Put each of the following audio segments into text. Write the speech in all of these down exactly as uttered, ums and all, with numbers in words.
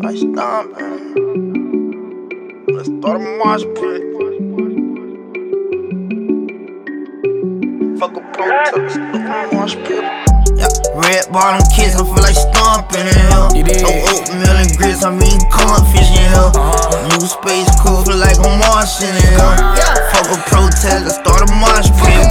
like stomping. Let's start a mosh pit. Fuck a protest, look a mosh pit. Yeah, red bottom kids, I feel like stomping in here. No oatmeal and grits, I'm eating cornfish in here. New space cool, feel like I'm Martian in here. Fuck a protest, let's start a mosh pit.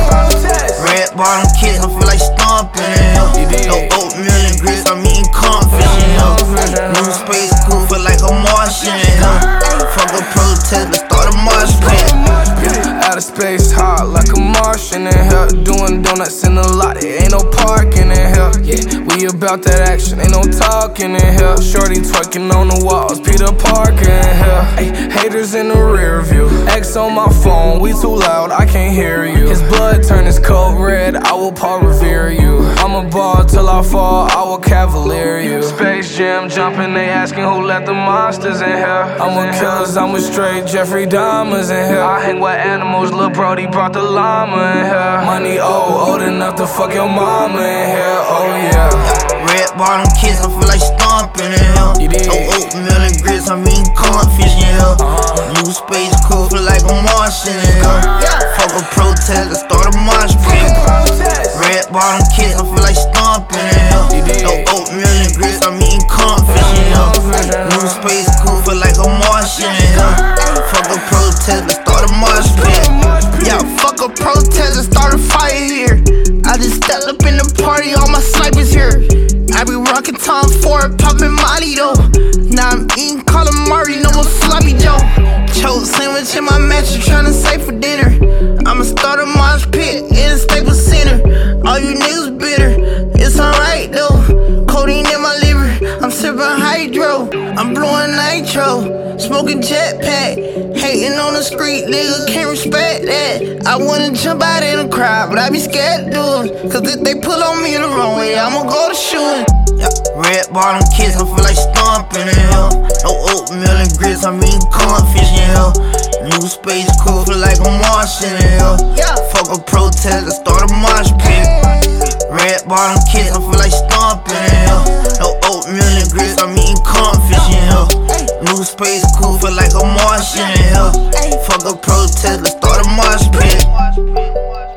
Red bottom kids, I feel like stomping in here. No oatmeal and grits, I'm eating cornfish in here. New space cool, feel like I'm Martian in here. Fuck a protest, let's start a mosh pit. Outer space hot like a Martian in here. Doing donuts in the lot, there ain't no parking in here. Yeah, we about that action, ain't no talking in here. Shorty twerking on the walls, Peter Parker in here. Ay, haters in the rear view. X on my phone, we too loud, I can't hear you. His blood turn his coat red, I will Paul revere you. I'm a ball till I fall, I will cavalier you. Space Jam jumping, they asking who let the monsters in here. I'm a killers, I'm a straight Jeffrey Dahmer's in here. I hang with animals, Lil' Brody brought the llama in here. Money old, old enough to fuck your mama in here, oh yeah. Red bottom kids, I feel like stomping in here. No oatmeal and grits, I'm eating cornfish in here. New space cool, feel like I'm Martian in here. Fuck a protest, let's start a mosh pit. Red bottom kids, I feel like stomping in here. No oatmeal and grits, I'm eating cornfish in here. New space cool, feel like I'm Martian in here. Fuck a protest, let's start a mosh pit. Yeah, fuck a protest, let's start a fire here. I just stepped up in the party, all my snipers here. I be rockin' Tom Ford, poppin' Molly though. Now I'm eating calamari, no more sloppy Joe. Choke sandwich in my mattress, tryna save for dinner. I'ma start a mosh pit in a Staples Center. All you niggas bitter, it's alright though. Codeine in my liver, I'm sippin' hydro. I'm blowing nitro, smoking jetpack. Hating on the street, nigga can't respect that. I wanna jump out in the crowd, but I be scared to do it. Cause if they pull on me the wrong way, I'ma go to shooting. Yeah, red bottom kids, I feel like stomping in here. No oatmeal and grits, I'm eating cornfish in here. New space cool, feel like I'm Martian in here. Fuck a protest, let's start a mosh pit. Red bottom kids, I feel like stomping in here. No oatmeal and grits, I'm eating cornfish in here. New space cool, feel like I'm Martian in here. Fuck a protest, let's start a mosh pit.